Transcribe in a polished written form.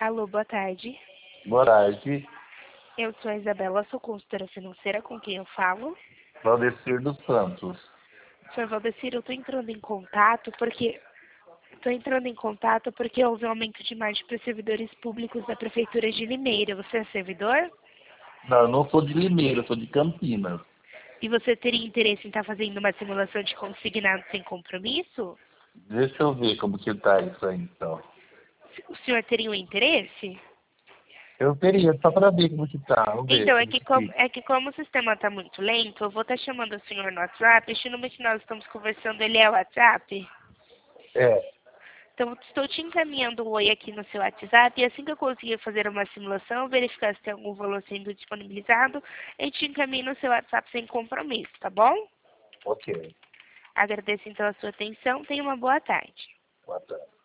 Alô, boa tarde. Boa tarde. Eu sou a Isabela, sou consultora financeira, com quem eu falo. Valdecir dos Santos. Senhor Valdecir, eu estou entrando em contato porque houve um aumento de margem para servidores públicos da Prefeitura de Limeira. Você é servidor? Não, eu não sou de Limeira, eu sou de Campinas. E você teria interesse em estar fazendo uma simulação de consignado sem compromisso? Deixa eu ver como que tá isso aí, então. O senhor teria um interesse? Eu teria, só para ver como que tá. Vamos ver. Então, é que como o sistema está muito lento, eu vou estar chamando o senhor no WhatsApp. Este número que nós estamos conversando, ele é o WhatsApp? É, Então, estou te encaminhando um oi aqui no seu WhatsApp e assim que eu conseguir fazer uma simulação, verificar se tem algum valor sendo disponibilizado, eu te encaminho no seu WhatsApp sem compromisso, tá bom? ok. Agradeço então a sua atenção. Tenha uma boa tarde. Boa tarde.